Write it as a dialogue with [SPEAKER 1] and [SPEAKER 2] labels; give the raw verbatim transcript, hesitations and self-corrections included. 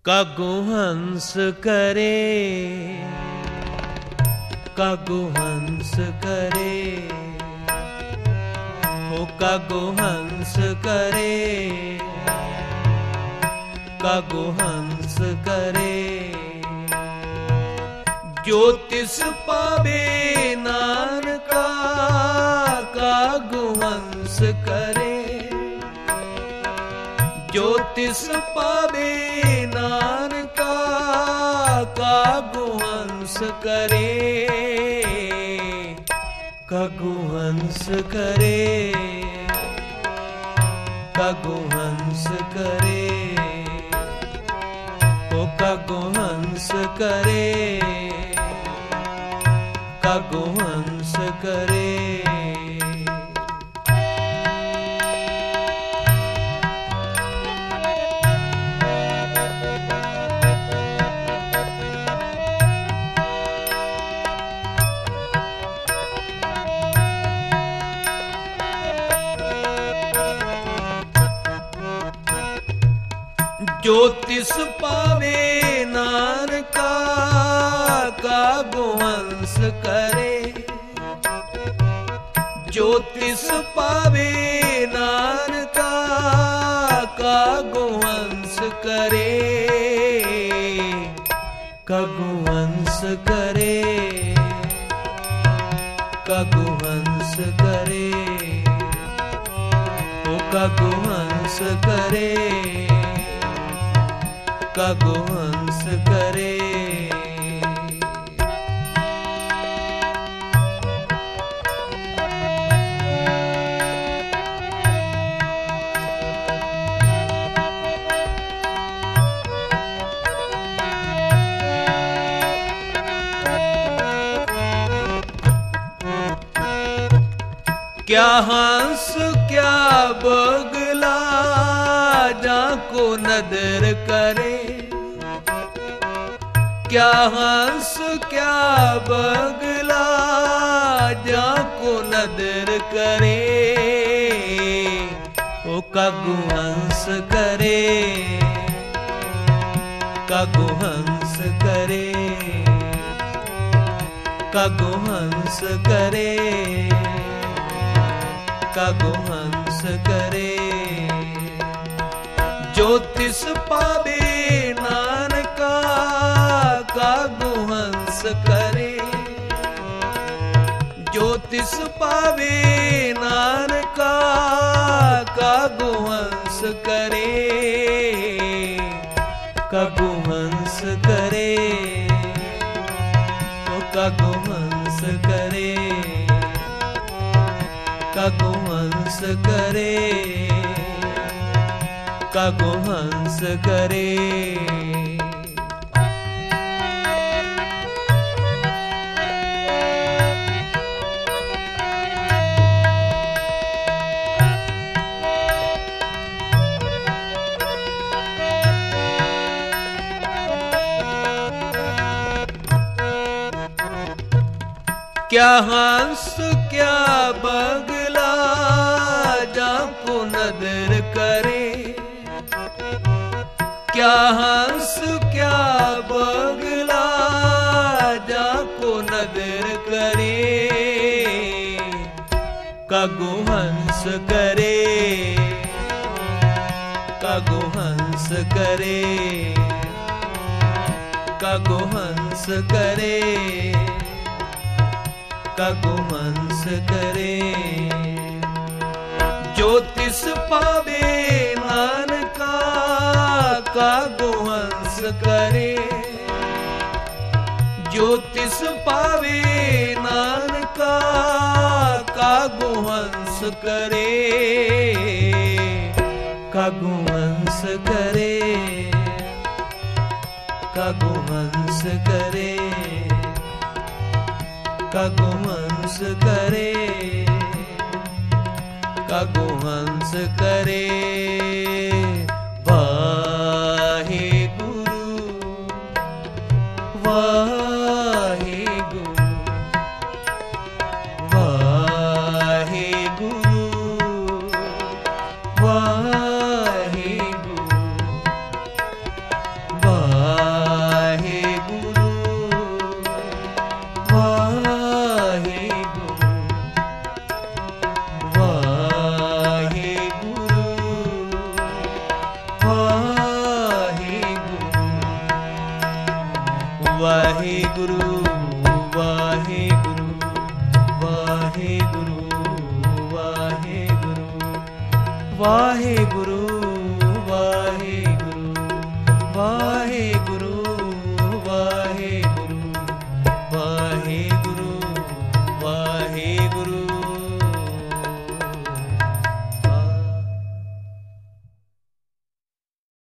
[SPEAKER 1] कागो हंस करे, कागो हंस करे, ओ कागो हंस करे, कागो हंस करे। ज्योतिष पावे नानका, कागो हंस करे। ज्योतिष पावे नानका, कागो हंस करे, कागो हंस करे, कागो हंस करे, ओ कागो हंस करे, कागो हंस करे। ज्योतिष पावे नानका, कागो हंस करे। ज्योतिष पावे नानका, कागो हंस करे, कागो हंस करे, कागो हंस करे, ओ कागो हंस करे, कागो हंस करे। क्या हंस क्या बगला, जाको नदर करे। क्या हंस क्या बगला, जाको नदर करे, ओ कागो हंस करे, कागो हंस करे, कागो हंस करे, कागो हंस करे। ज्योतिष पावे नानका, कागो हंस करे। ज्योतिष पावे नानका, कागो हंस करे, कागो हंस करे, ओ कागो हंस करे, कागो हंस करे, कागो हंस करे। क्या हंस क्या बगला, जाको नदर करे। क्या हंस क्या बगला, जाको नदर करे, कागो हंस करे, कागो हंस करे, कागो हंस करे, कागो हंस करे। ज्योतिष पावे नानका, कागो हंस करे। ज्योतिष पावे नानका, कागो हंस करे, कागो हंस करे, कागो हंस करे, कागो हंस करे, कागो हंस करे। वाहे गुरु, वाहे गुरु, वाहे गुरु, वाहे गुरु, वाहे वाहे गुरु